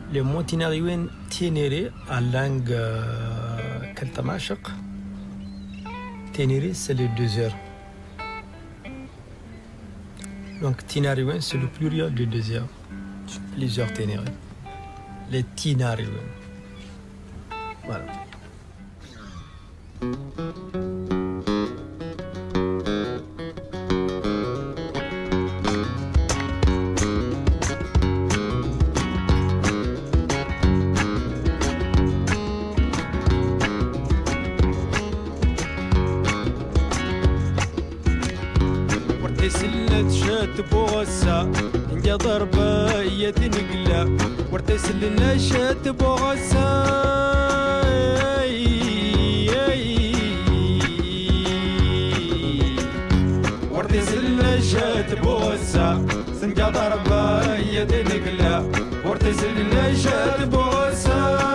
Les Monténégrins Ténéré en langue keltamashق. Ténéré, c'est les 2 heures. Donc Tinariwen, c'est le pluriel de 2 heures. Plusieurs Ténéré. Les Tinariwen. Voilà. بوغسا نجا ضربة يتنقلا ورتسل النشات بوغسا ورتسل النشات بوغسا نجا ضربة يتنقلا ورتسل النشات بوغسا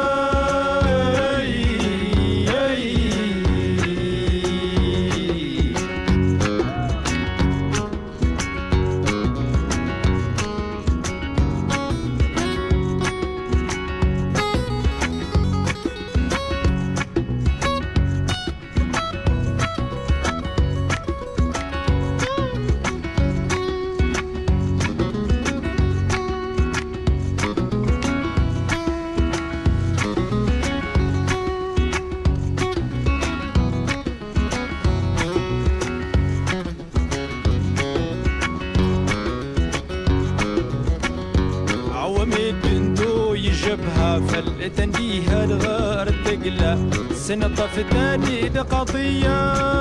تنديها الغار تقلى سنة طف ثاني قضية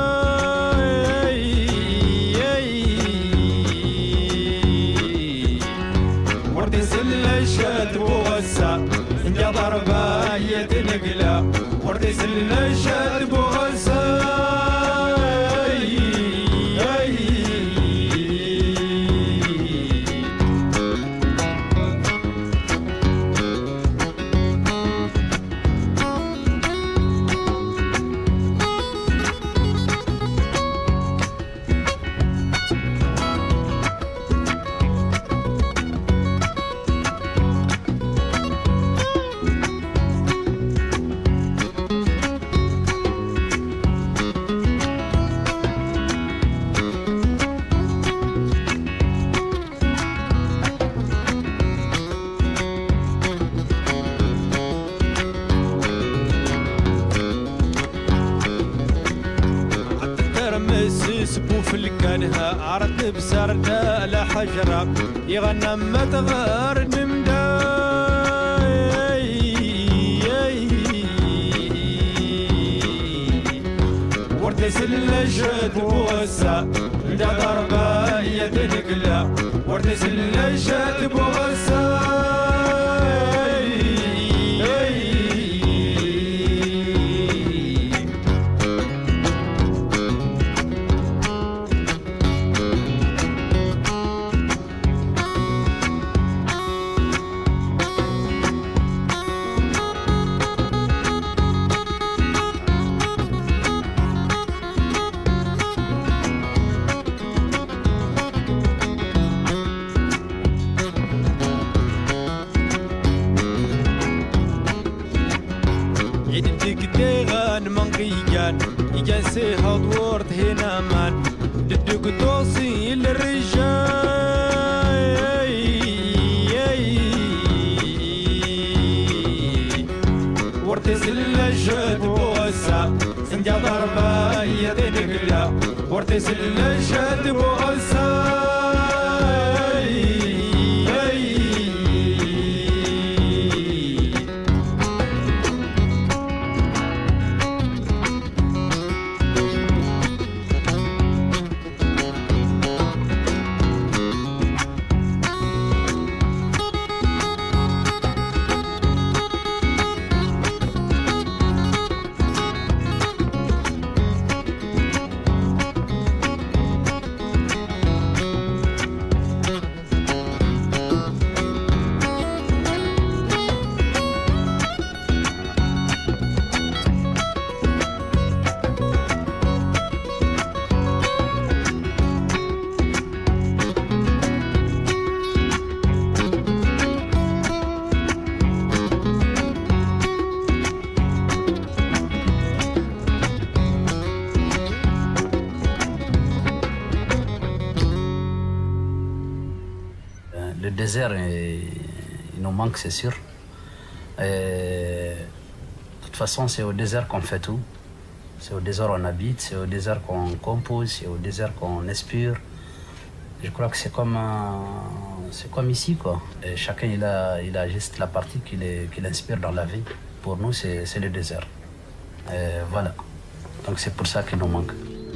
وردي سلة شاد بوغسا يا ضربة يتنقلى وردي سلة شاد بوغسا عرض بسرنا لا حجرة يغنى ما تغار نمداي ورتس اللجد بوسا دا ضربة يدنقلا ورتس اللجد بوسا يجنسي هودورد هنا مان ددق توصي للرجال ورتس اللجد بوسا سنجا ضربة يدنقلا ورتس اللجد بوسا désert, il nous manque, c'est sûr. Et, de toute façon, c'est au désert qu'on fait tout. C'est au désert qu'on habite, c'est au désert qu'on compose, c'est au désert qu'on inspire. Je crois que c'est comme ici, quoi. Et chacun, il a juste la partie qu'il inspire dans la vie. Pour nous, c'est le désert. Et voilà. Donc c'est pour ça qu'il nous manque.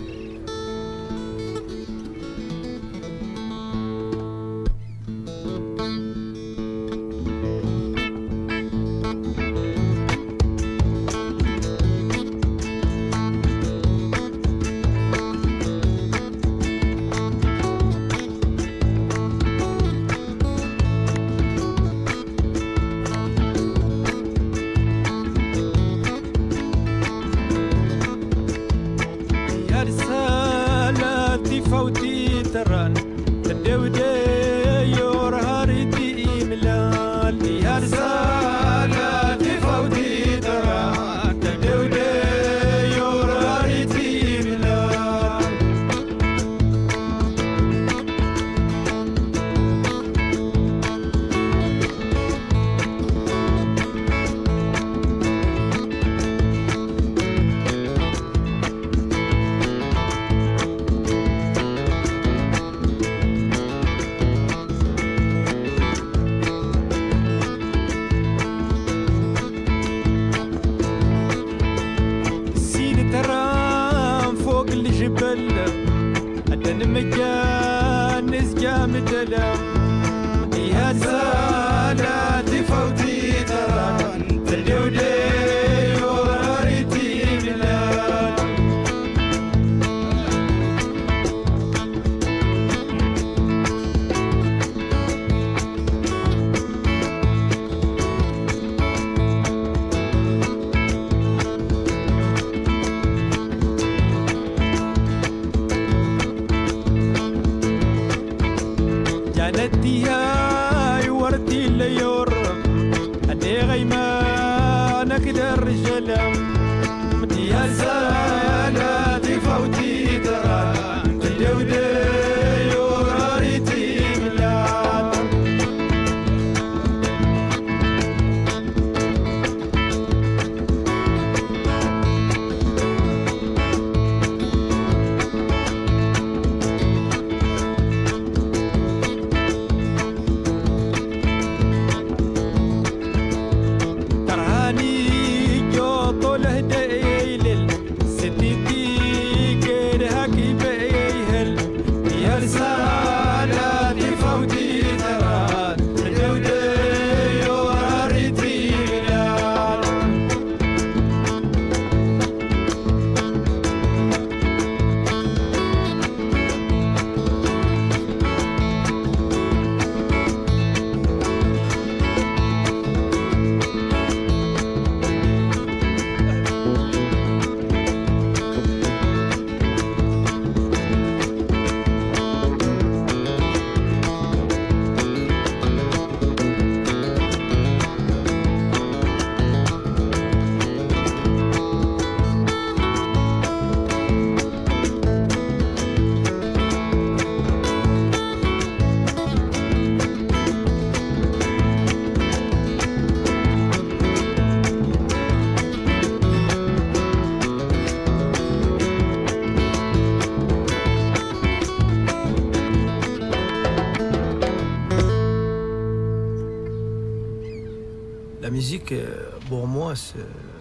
La musique, pour moi, c'est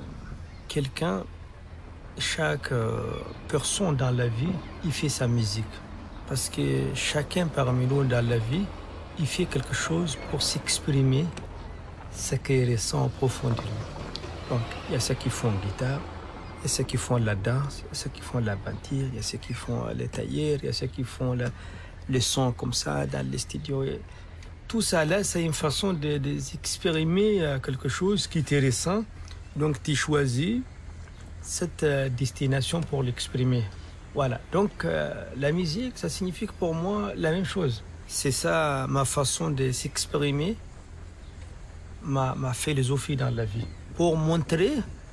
quelqu'un, chaque personne dans la vie, il fait sa musique. Parce que chacun parmi nous dans la vie, il fait quelque chose pour s'exprimer ce qu'il ressent en profondeur. Donc, il y a ceux qui font guitare, il y a ceux qui font la danse, il y a ceux qui font la peinture, il y a ceux qui font les tailleurs, il y a ceux qui font le son comme ça dans les studios. Tout ça là, c'est une façon d'exprimer quelque chose qui te ressent. Donc, tu choisis cette destination pour l'exprimer. Voilà. Donc, la musique, ça signifie pour moi la même chose. C'est ça ma façon de s'exprimer, ma philosophie dans la vie. Pour montrer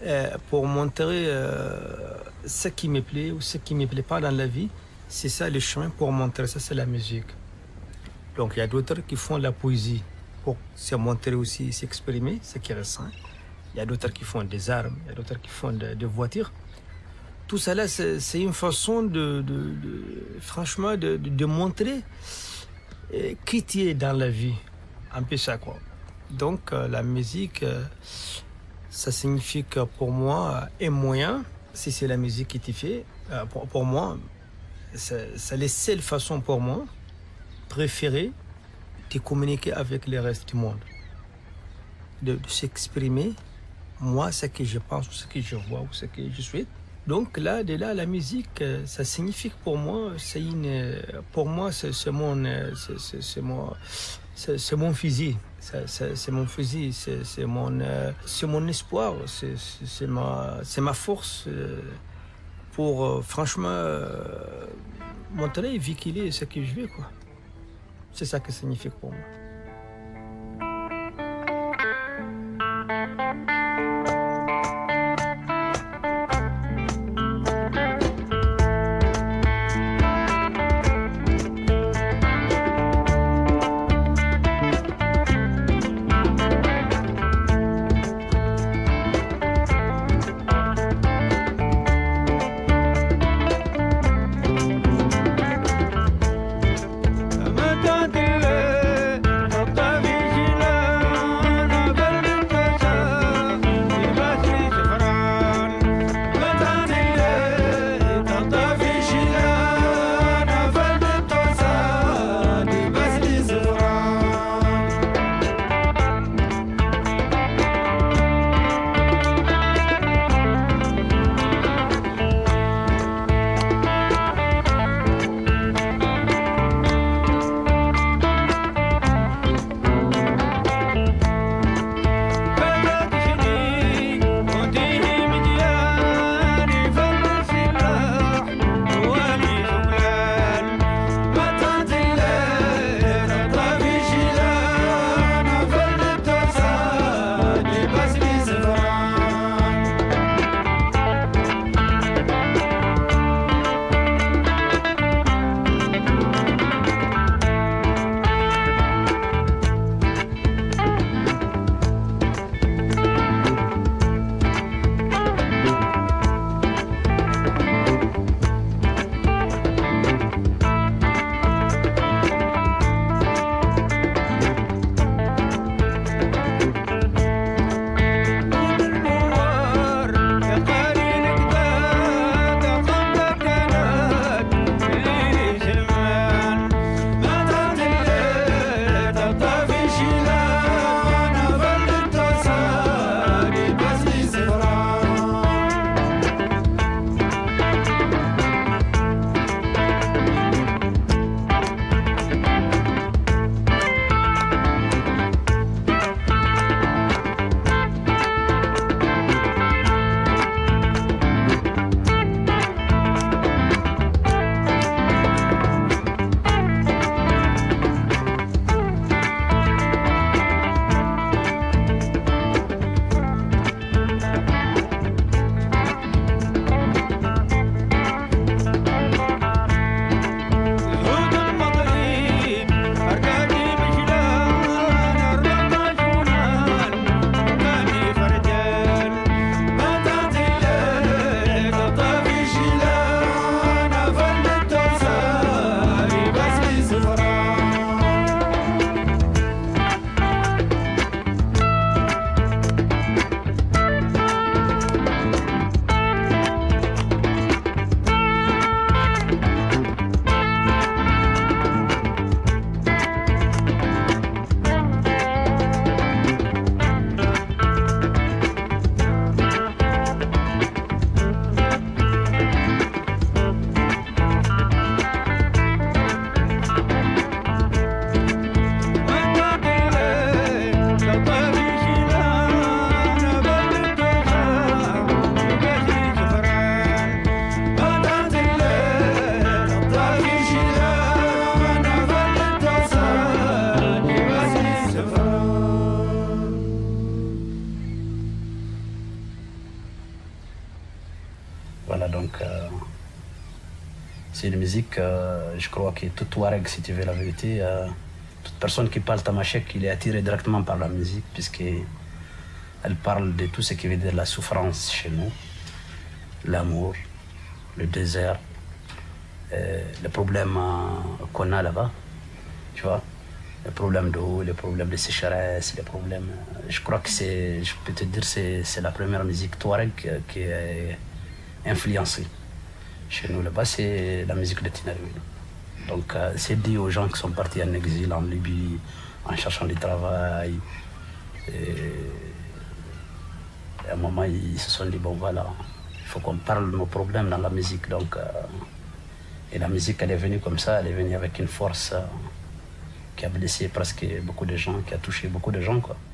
ce qui me plaît ou ce qui ne me plaît pas dans la vie, c'est ça le chemin pour montrer. Ça, c'est la musique. Donc il y a d'autres qui font la poésie pour se montrer aussi, s'exprimer, ce qui ressent. Il y a d'autres qui font des armes, il y a d'autres qui font des voitures. Tout cela, c'est une façon franchement, de montrer qui tu es dans la vie. Un peu ça, quoi. Donc, la musique, ça signifie que pour moi, un moyen, si c'est la musique qui t'y fait, pour moi, c'est la seule façon pour moi préférée de communiquer avec le reste du monde. De s'exprimer, moi, ce que je pense, ce que je vois, ou ce que je souhaite. Donc là, la musique, ça signifie que pour moi, c'est mon fusil. C'est mon fusil, c'est mon espoir, c'est ma force pour franchement montrer et véhiculer ce que je veux, quoi. C'est ça que ça signifie pour moi. C'est une musique, je crois que tout Touareg, si tu veux la vérité, Toute personne qui parle tamashek, il est attiré directement par la musique, puisqu'elle parle de tout ce qui veut dire la souffrance chez nous, l'amour, le désert, les problèmes qu'on a là-bas, tu vois, les problèmes d'eau, les problèmes de sécheresse, les problèmes... Je crois que je peux te dire, c'est la première musique touareg qui est influencée. Chez nous là-bas, c'est la musique de Tinariwen. Donc c'est dit aux gens qui sont partis en exil en Libye, en cherchant du travail. Et à un moment, ils se sont dit, bon voilà, il faut qu'on parle de nos problèmes dans la musique. Donc, et la musique, elle est venue comme ça, elle est venue avec une force qui a blessé presque beaucoup de gens, qui a touché beaucoup de gens, quoi.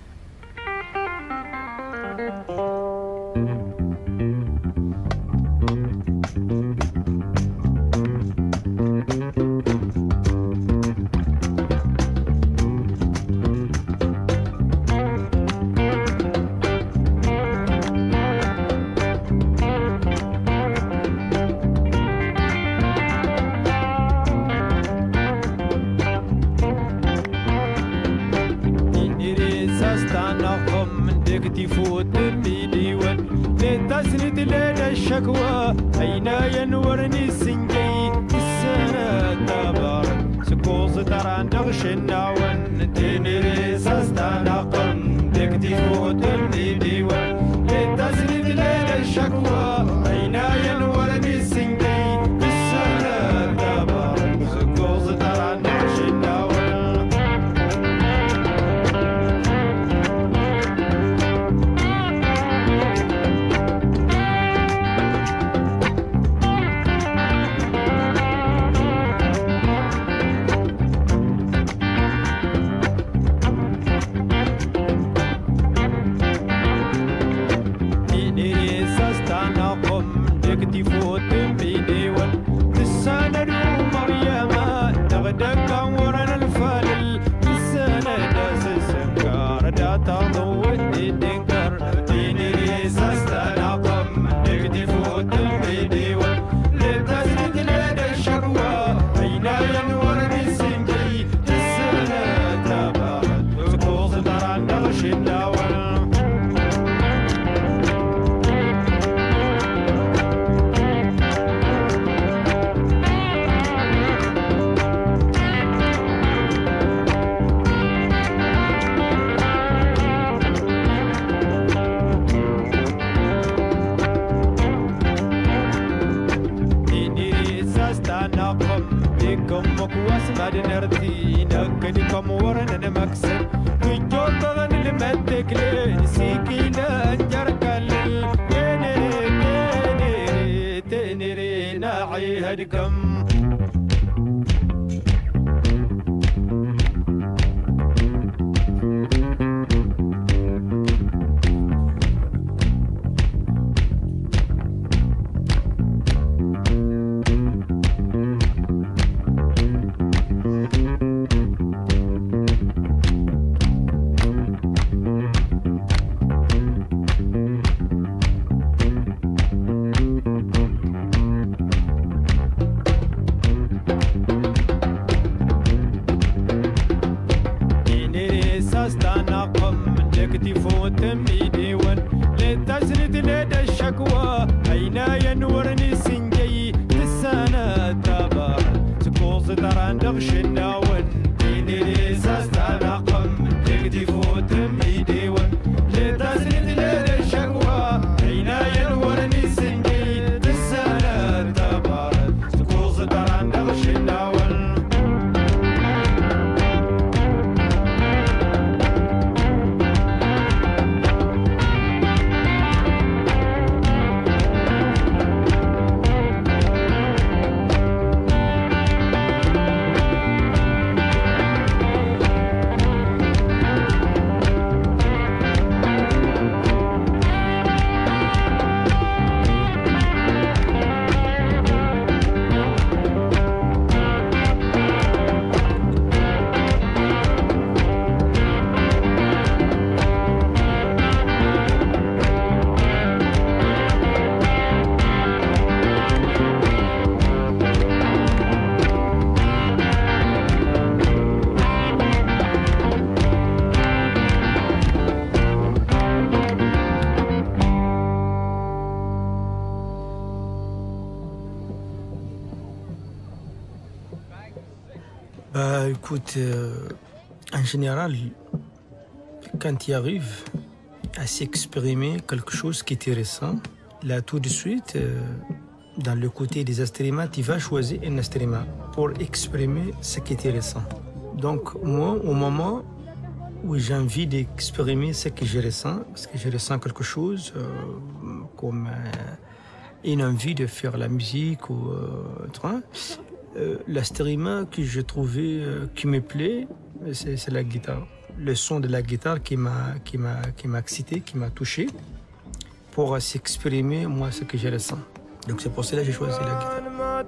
Bah écoute, en général, quand il arrive à s'exprimer quelque chose qui est intéressant, là tout de suite, dans le côté des instruments, tu vas choisir un instrument pour exprimer ce qui est intéressant. Donc moi, au moment où j'ai envie d'exprimer ce que je ressens, parce que je ressens quelque chose comme une envie de faire la musique ou l'instrument que j'ai trouvé qui me plaît, c'est la guitare. Le son de la guitare qui m'a excité, qui m'a touché pour s'exprimer moi ce que je ressens. Donc c'est pour cela que j'ai choisi la guitare.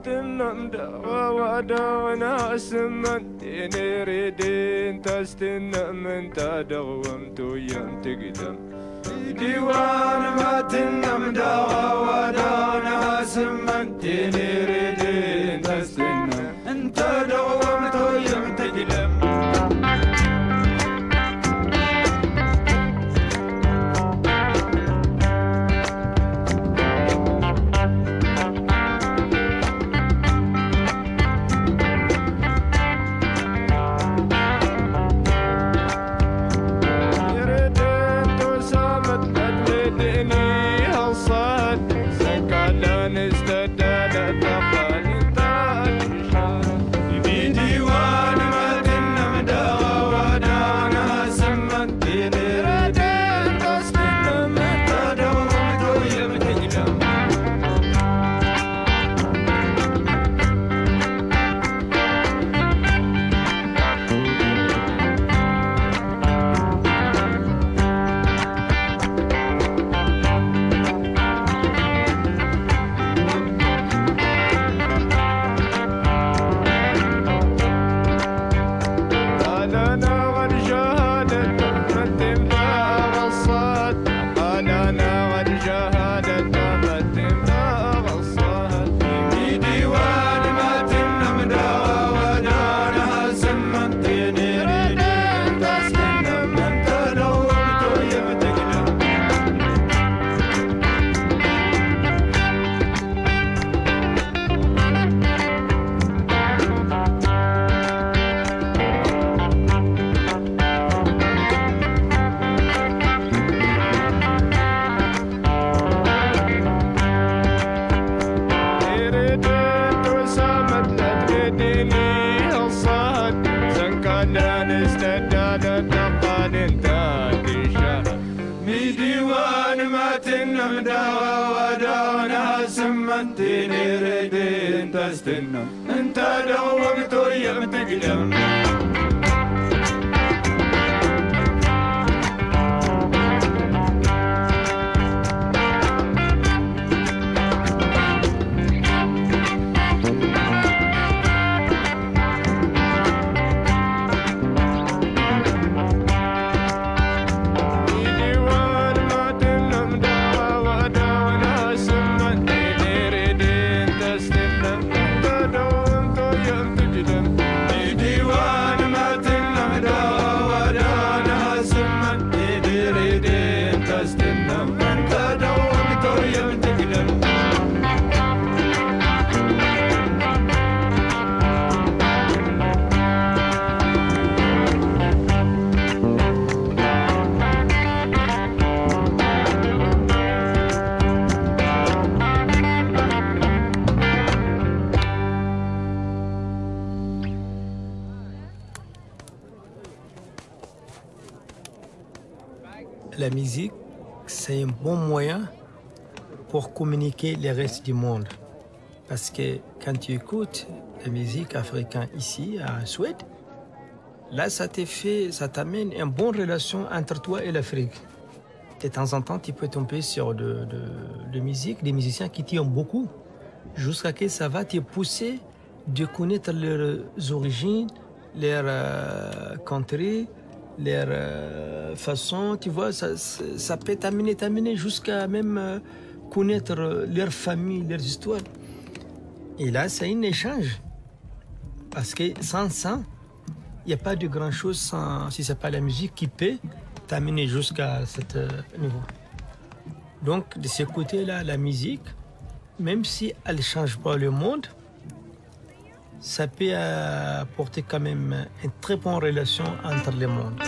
La musique, c'est un bon moyen pour communiquer le reste du monde. Parce que quand tu écoutes la musique africaine ici, en Suède, là, ça t'amène une bonne relation entre toi et l'Afrique. De temps en temps, tu peux tomber sur de musique, des musiciens qui t'aiment beaucoup, jusqu'à ce que ça va te pousser de connaître leurs origines, leurs country, leur façon, tu vois, ça peut t'amener jusqu'à même connaître leur famille, leurs histoires. Et là, c'est un échange. Parce que sans ça, il n'y a pas de grand-chose si ce n'est pas la musique qui peut t'amener jusqu'à ce niveau. Donc, de ce côté-là, la musique, même si elle ne change pas le monde, ça peut apporter quand même une très bonne relation entre les mondes.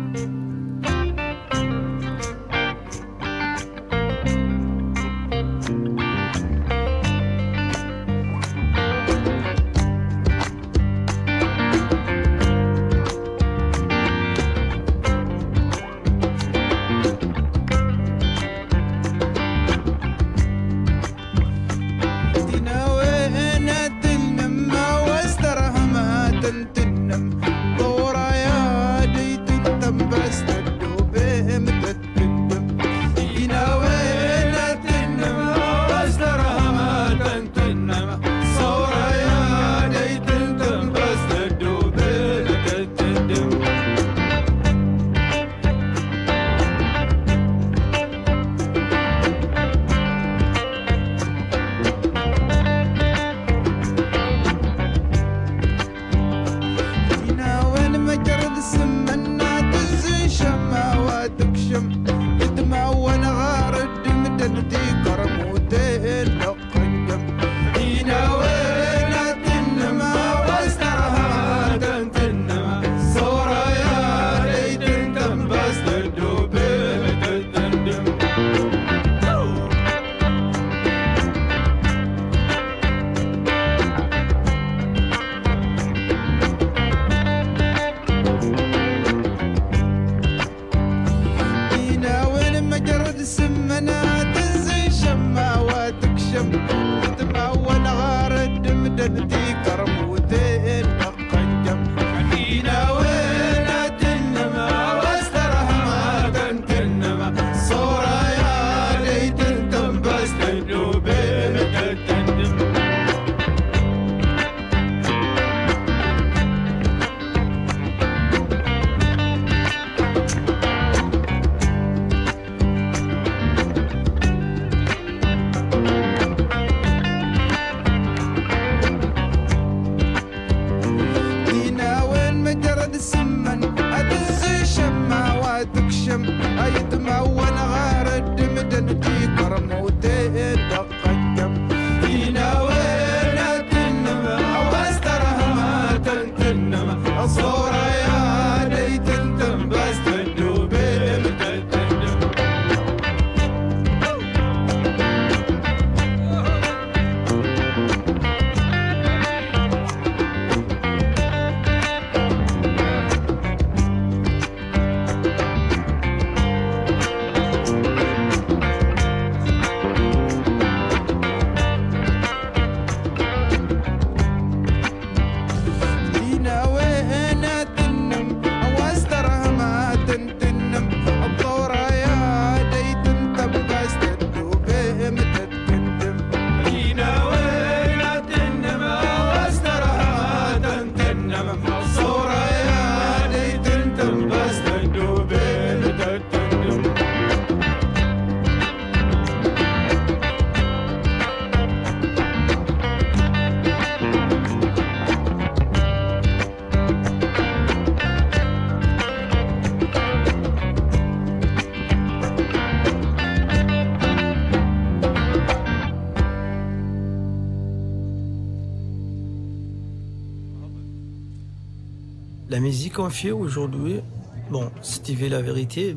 La musique qu'on fait aujourd'hui, bon, si tu veux la vérité,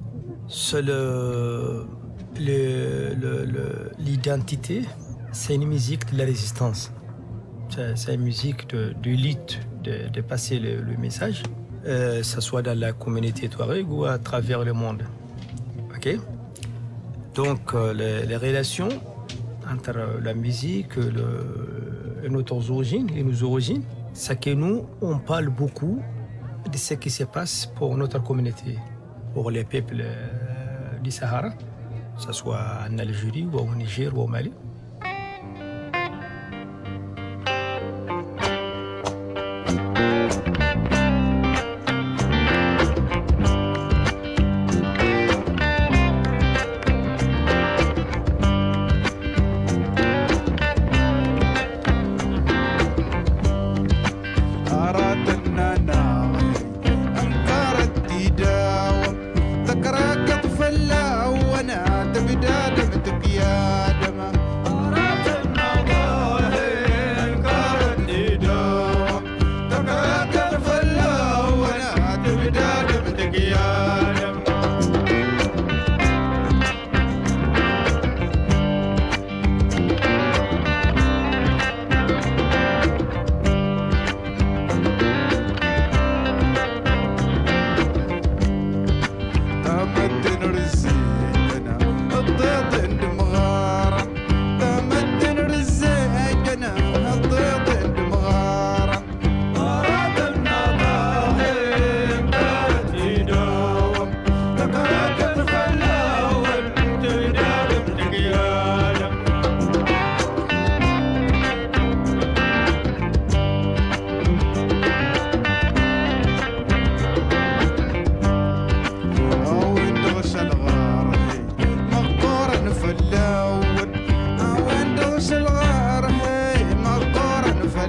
c'est l'identité, c'est une musique de la résistance. C'est une musique de lutte, de passer le message, que ce soit dans la communauté touareg ou à travers le monde. Ok? Donc, les relations entre la musique et nos origines, c'est que nous, on parle beaucoup de ce qui se passe pour notre communauté, pour les peuples du Sahara, que ce soit en Algérie ou au Niger ou au Mali.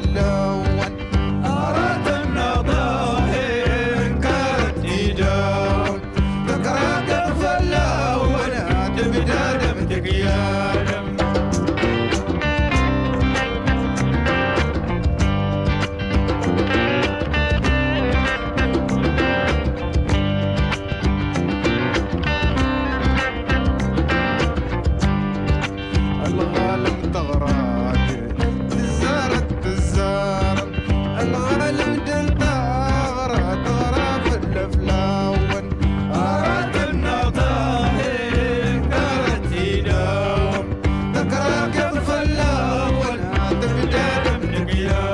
اللون أراد النظاهر كانت إيدون ذكرى قطف اللون تبدأ دمتك يا دم الغالم تغرات تزارت تزار الغالم تغرى في الفلاون أراد النظاهر كانت يداوم ذكرى قطف اللون تبدأ دمك يا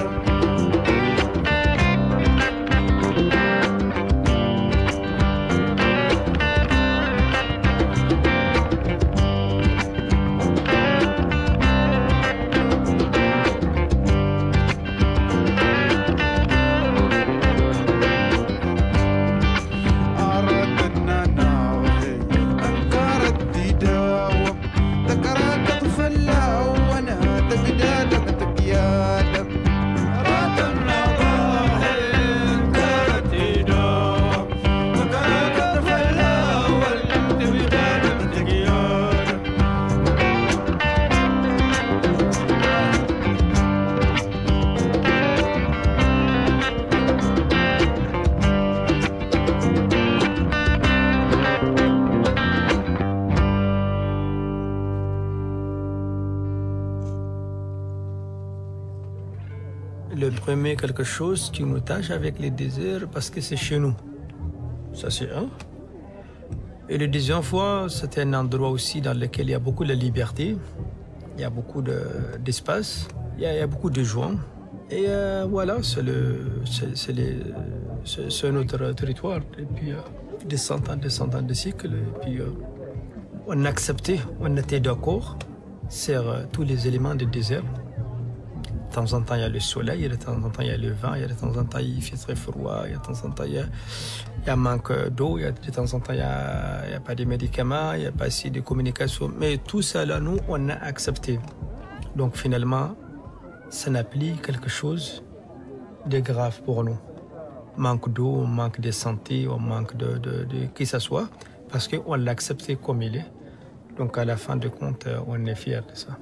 Le premier quelque chose qui nous tâche avec les déserts parce que c'est chez nous. Ça c'est un. Et le deuxième fois, c'est un endroit aussi dans lequel il y a beaucoup de liberté, il y a beaucoup d'espace, il y a beaucoup de joie. Et voilà, c'est notre territoire. Et puis des centaines de cycles. Et puis on a accepté, on était d'accord sur tous les éléments du désert. De temps en temps, il y a le soleil, de temps en temps, il y a le vent, de temps en temps, il fait très froid, de temps en temps, il y a manque d'eau, de temps en temps, il n'y a pas de médicaments, il n'y a pas assez de communication. Mais tout ça, là, nous, on a accepté. Donc, finalement, ça n'a plus quelque chose de grave pour nous. Manque d'eau, manque de santé, manque de qui que ce soit, parce qu'on l'a accepté comme il est. Donc, à la fin de compte, on est fiers de ça.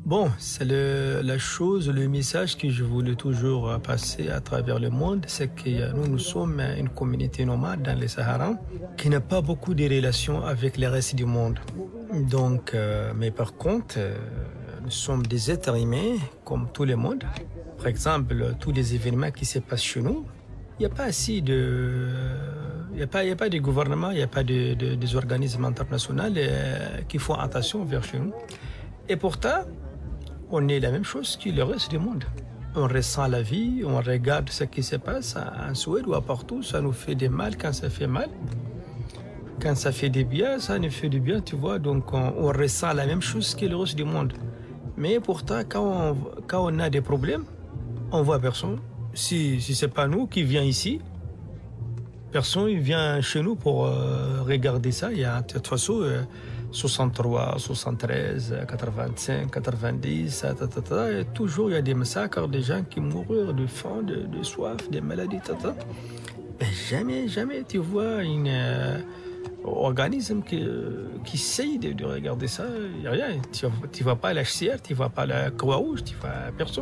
Bon, c'est la chose, le message que je voulais toujours passer à travers le monde, c'est que nous sommes une communauté nomade dans le Sahara qui n'a pas beaucoup de relations avec le reste du monde. Donc, mais par contre, nous sommes des êtres humains comme tout le monde. Par exemple, tous les événements qui se passent chez nous, il n'y a pas assez de... Il n'y a pas de gouvernement, il n'y a pas des organismes internationaux qui font attention vers chez nous. Et pourtant, on est la même chose que le reste du monde. On ressent la vie, on regarde ce qui se passe en Suède ou à partout, ça nous fait du mal quand ça fait mal. Quand ça fait du bien, ça nous fait du bien, tu vois. Donc on ressent la même chose que le reste du monde. Mais pourtant, quand on a des problèmes, on voit personne. Si ce n'est pas nous qui vient ici, personne vient chez nous pour regarder ça. Il y a de toute façon 63, 73, 85, 90, et toujours il y a des massacres, des gens qui mourent de faim, de soif, des maladies. Mais jamais tu vois un organisme qui essaye de regarder ça. Il n'y a rien. Tu ne vois pas la HCR, tu ne vois pas la Croix-Rouge, tu ne vois personne.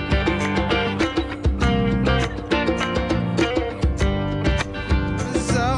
بالزهرة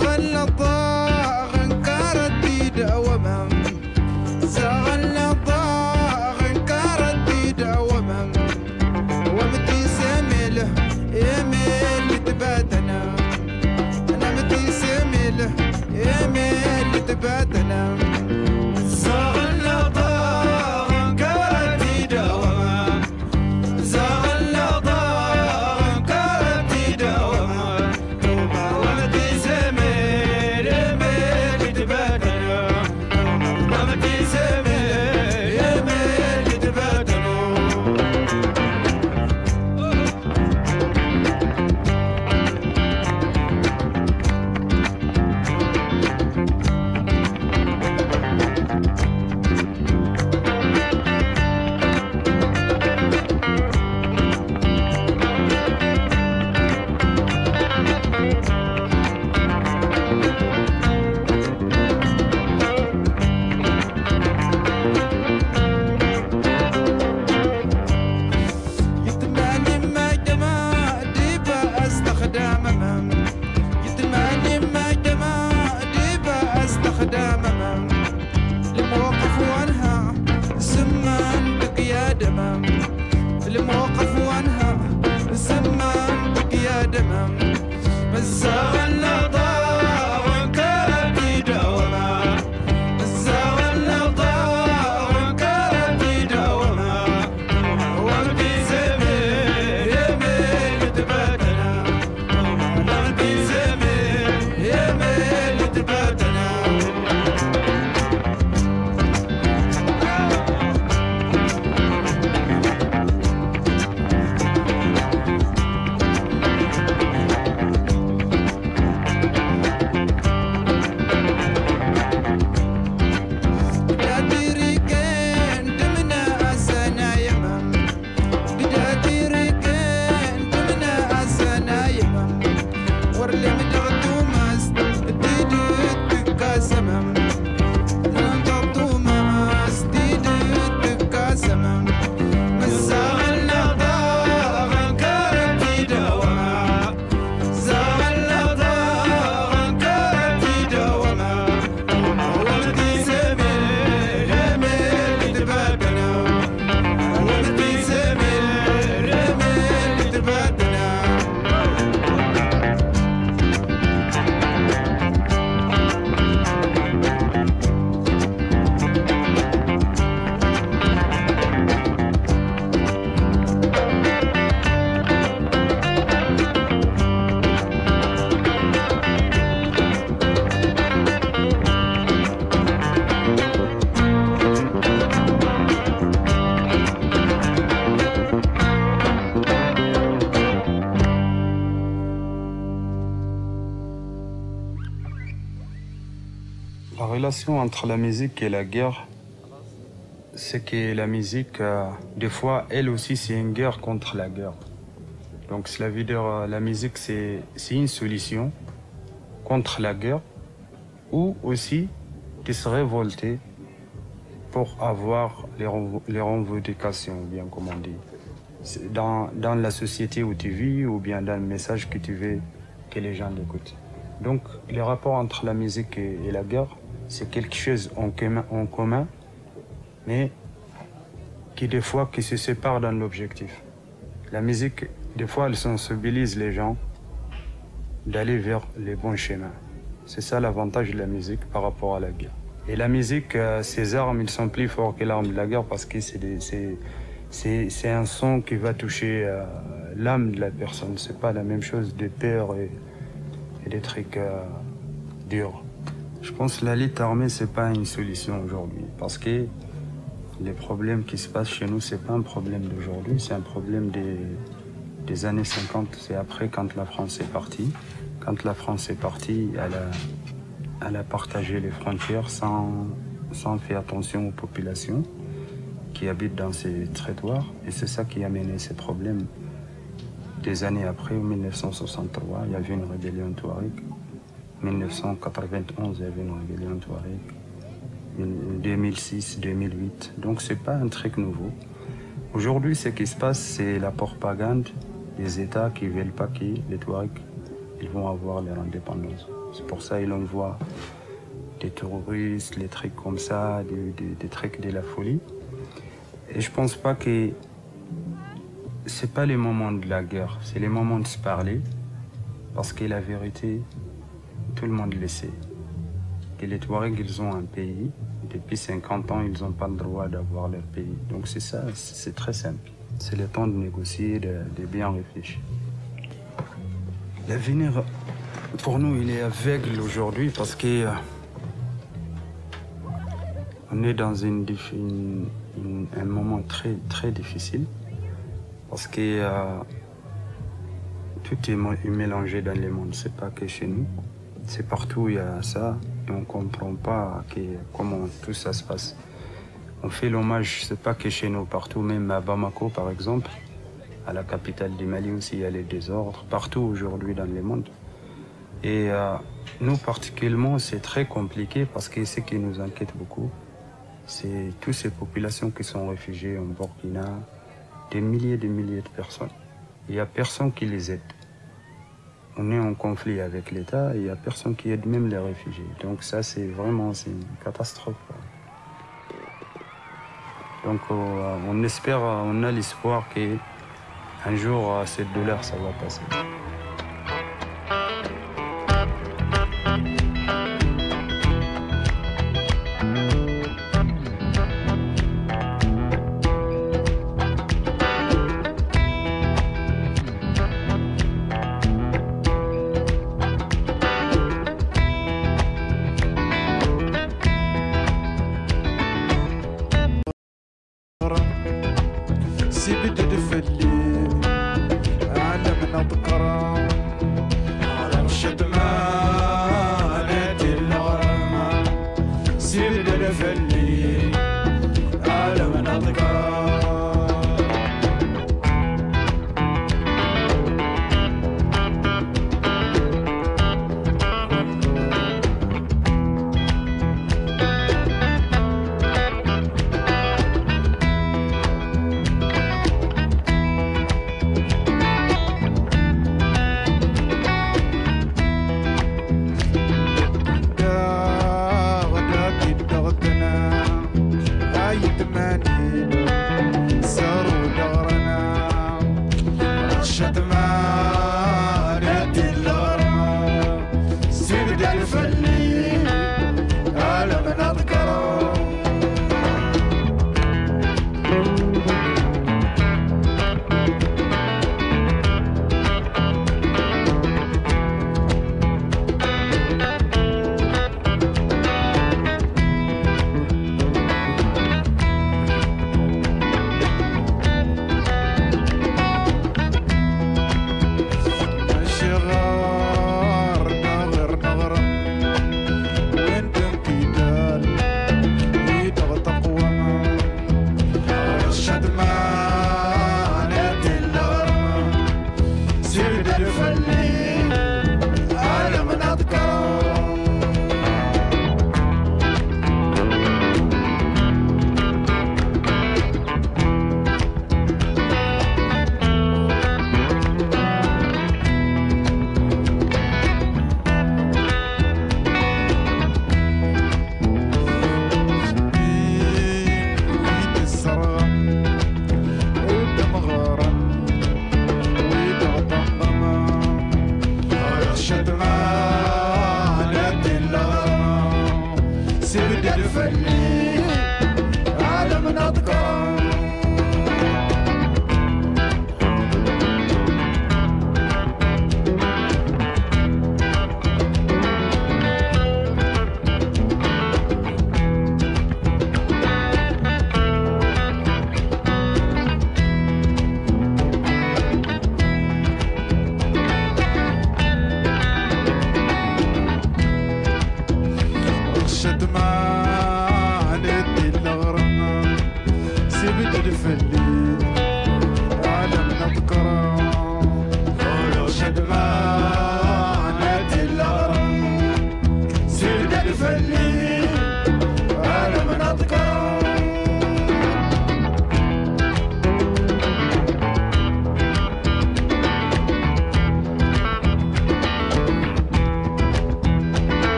relation entre la musique et la guerre, c'est que la musique, des fois, elle aussi, c'est une guerre contre la guerre. Donc cela veut dire la musique, c'est une solution contre la guerre, ou aussi de se révolter pour avoir les revendications, bien comme on dit, dans la société où tu vis ou bien dans le message que tu veux que les gens l'écoutent. Donc le rapport entre la musique et la guerre, c'est quelque chose en commun, mais qui des fois qui se sépare dans l'objectif. La musique, des fois, elle sensibilise les gens d'aller vers les bons chemins. C'est ça l'avantage de la musique par rapport à la guerre. Et la musique, ses armes, ils sont plus forts que l'arme de la guerre parce que c'est un son qui va toucher l'âme de la personne. C'est pas la même chose des peurs et des trucs durs. Je pense que la lutte armée, c'est pas une solution aujourd'hui parce que les problèmes qui se passent chez nous, c'est pas un problème d'aujourd'hui, c'est un problème des années 50. C'est après, quand la France est partie. Quand la France est partie, elle a partagé les frontières sans faire attention aux populations qui habitent dans ces territoires. Et c'est ça qui a mené ces problèmes. Des années après, en 1963, il y avait une rébellion touareg. En 1991, il y avait une rébellion touareg. 2006, 2008. Donc c'est pas un truc nouveau. Aujourd'hui, ce qui se passe, c'est la propagande des États qui veulent pas que les Touaregs ils vont avoir leur indépendance. C'est pour ça qu'ils envoient des terroristes, les trucs comme ça, des trucs de la folie. Et je pense pas que c'est pas les moments de la guerre, c'est les moments de se parler, parce que la vérité, tout le monde le sait. Que les Touaregs, ils ont un pays. Depuis 50 ans, ils n'ont pas le droit d'avoir leur pays. Donc c'est ça, c'est très simple. C'est le temps de négocier, de bien réfléchir. L'avenir, pour nous, il est aveugle aujourd'hui parce que on est dans un moment très, très difficile. Parce que tout est mélangé dans le monde, c'est pas que chez nous. C'est partout où il y a ça. On ne comprend pas comment tout ça se passe. On fait l'hommage, c'est pas que chez nous, partout, même à Bamako par exemple, à la capitale du Mali aussi, il y a les désordres, partout aujourd'hui dans le monde. Et nous particulièrement, c'est très compliqué parce que ce qui nous inquiète beaucoup, c'est toutes ces populations qui sont réfugiées en Burkina, des milliers de personnes. Il n'y a personne qui les aide. On est en conflit avec l'État et il n'y a personne qui aide même les réfugiés. Donc ça, c'est une catastrophe. Donc on espère, on a l'espoir qu'un jour, cette douleur, ça va passer.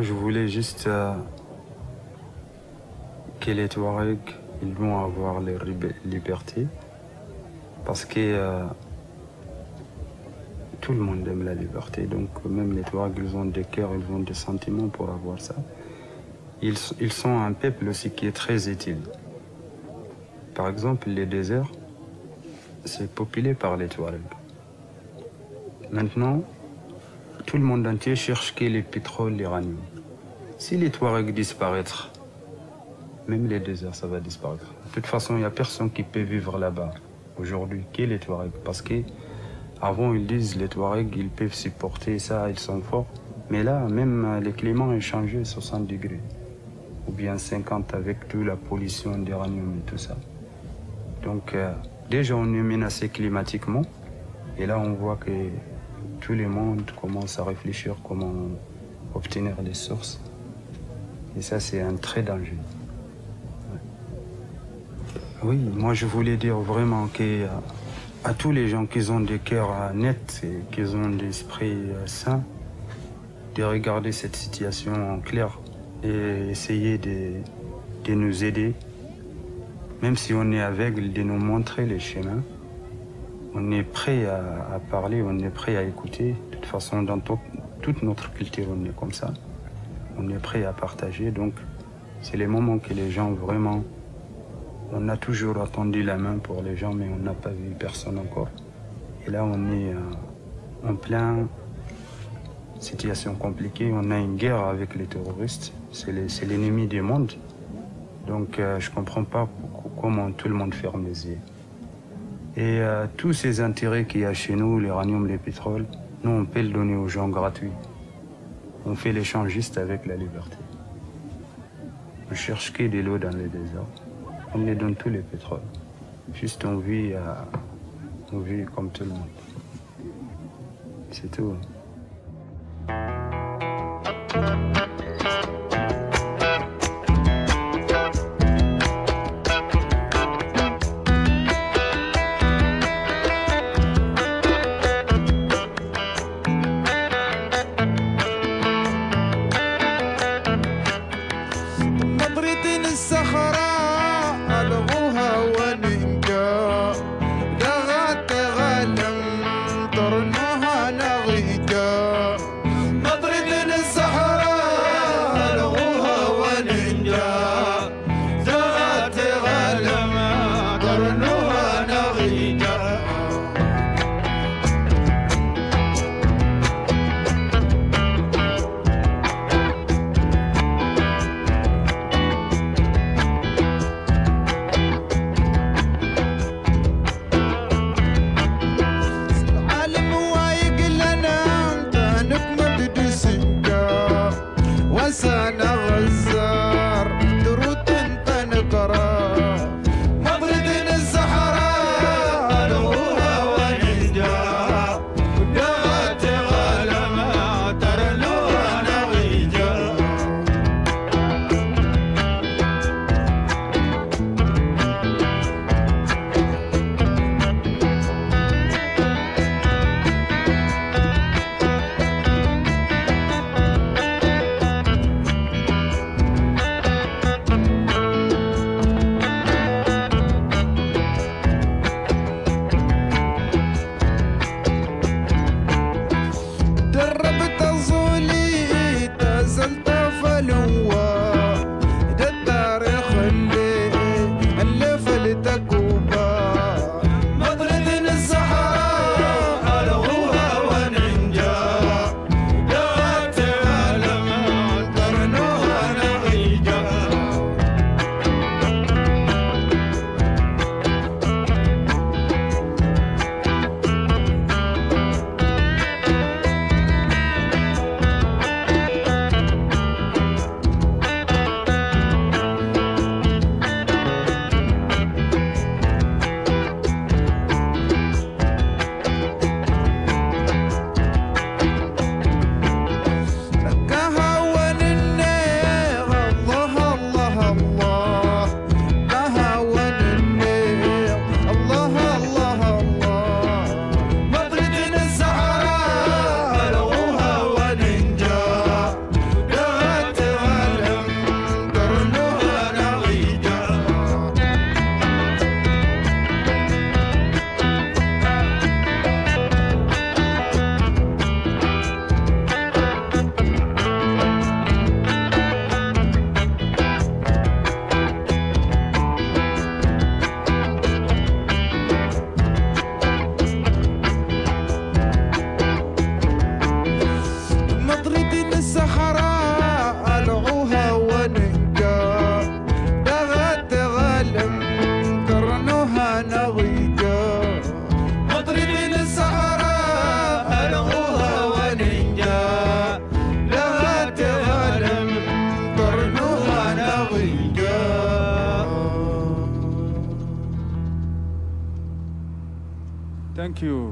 je voulais juste que les Touaregs ils vont avoir leur liberté parce que tout le monde aime la liberté. Donc même les Touaregs, ils ont des cœurs, ils ont des sentiments pour avoir ça. Ils sont un peuple aussi qui est très utile. Par exemple, les déserts, c'est populé par les Touaregs. Maintenant, tout le monde entier cherche que les pétroles, l'uranium. Si les Touaregs disparaissent, même les déserts, ça va disparaître. De toute façon, il n'y a personne qui peut vivre là-bas aujourd'hui, que les Touaregs. Parce que avant, ils disent les Touaregs, ils peuvent supporter ça, ils sont forts. Mais là, même le climat a changé 60 degrés. Ou bien 50 avec toute la pollution d'uranium et tout ça. Donc, déjà, on est menacé climatiquement. Et là, on voit que tout le monde commence à réfléchir comment obtenir les sources. Et ça, c'est un très danger. Oui, moi je voulais dire vraiment à tous les gens qui ont des cœurs nets et qui ont des esprits sains, de regarder cette situation en clair et essayer de nous aider, même si on est aveugle, de nous montrer les chemins. On est prêt à parler, on est prêt à écouter. De toute façon, dans toute notre culture, on est comme ça. On est prêt à partager, donc c'est les moments que les gens vraiment... On a toujours attendu la main pour les gens, mais on n'a pas vu personne encore. Et là, on est en pleine situation compliquée. On a une guerre avec les terroristes. C'est l'ennemi du monde. Donc, je ne comprends pas comment tout le monde ferme les yeux. Et tous ces intérêts qu'il y a chez nous, l'uranium, les pétroles, nous, on peut le donner aux gens gratuits. On fait l'échangiste avec la liberté. On cherche que de l'eau dans les déserts. On les donne tous les pétroles. Juste on vit comme tout le monde. C'est tout. نظرة الصحراء Thank you.